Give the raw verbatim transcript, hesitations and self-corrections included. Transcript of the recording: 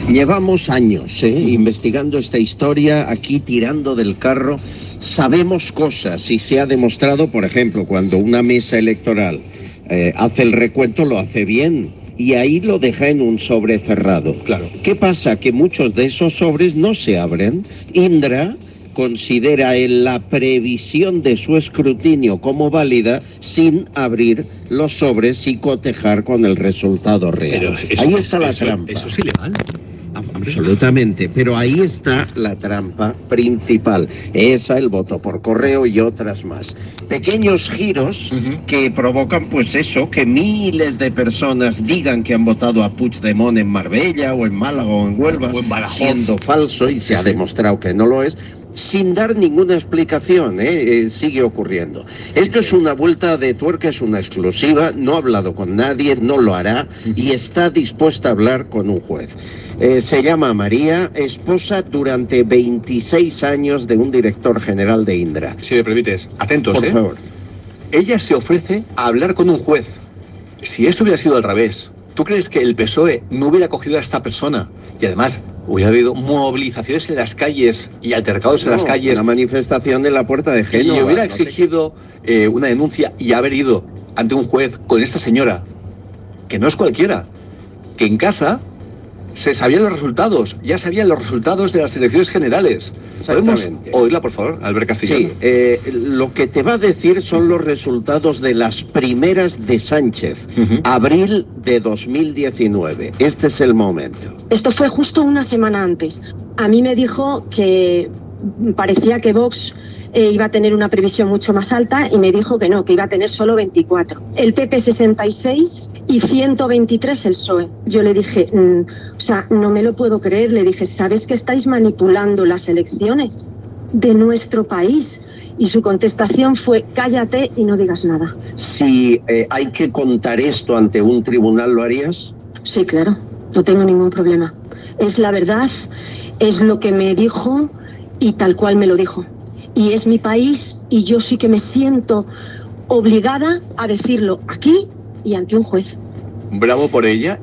Llevamos años ¿eh? investigando esta historia, aquí tirando del carro. Sabemos cosas y se ha demostrado, por ejemplo, cuando una mesa electoral eh, hace el recuento, lo hace bien y ahí lo deja en un sobre cerrado. Claro. ¿Qué pasa? Que muchos de esos sobres no se abren. Indra considera en la previsión de su escrutinio como válida sin abrir los sobres y cotejar con el resultado real. Pero eso, ahí está la eso, trampa. Eso es ilegal. Absolutamente, pero ahí está la trampa principal. Esa, el voto por correo y otras más. Pequeños giros uh-huh. que provocan, pues eso, que miles de personas digan que han votado a Puigdemont en Marbella o en Málaga o en Huelva, o en Badajoz, siendo falso y se sí, ha demostrado que no lo es, sin dar ninguna explicación, ¿eh? Eh, sigue ocurriendo. Esto es una vuelta de tuerca, es una exclusiva, no ha hablado con nadie, no lo hará uh-huh. y está dispuesta a hablar con un juez. Eh, se llama María, esposa durante veintiséis años de un director general de Indra. Si me permites, atentos, Por ¿eh? favor. Ella se ofrece a hablar con un juez. Si esto hubiera sido al revés, ¿tú crees que el P S O E no hubiera cogido a esta persona? Y además, hubiera habido movilizaciones en las calles y altercados no, en las calles. Una manifestación en la puerta de Génova. Y hubiera no exigido te... eh, una denuncia y haber ido ante un juez con esta señora, que no es cualquiera, que en casa se sabían los resultados, ya sabían los resultados de las elecciones generales. ¿Podemos oírla, por favor, Albert Castellano? Sí, eh, lo que te va a decir son los resultados de las primeras de Sánchez, uh-huh. abril de dos mil diecinueve. Este es el momento. Esto fue justo una semana antes. A mí me dijo que parecía que Vox eh, iba a tener una previsión mucho más alta y me dijo que no, que iba a tener solo veinticuatro. El P P sesenta y seis y ciento veintitrés el P S O E. Yo le dije, mmm, o sea, no me lo puedo creer. Le dije, ¿sabes que estáis manipulando las elecciones de nuestro país? Y su contestación fue, cállate y no digas nada. Si eh, hay que contar esto ante un tribunal, ¿lo harías? Sí, claro, no tengo ningún problema. Es la verdad, es lo que me dijo y tal cual me lo dijo. Y es mi país y yo sí que me siento obligada a decirlo aquí y ante un juez. Bravo por ella.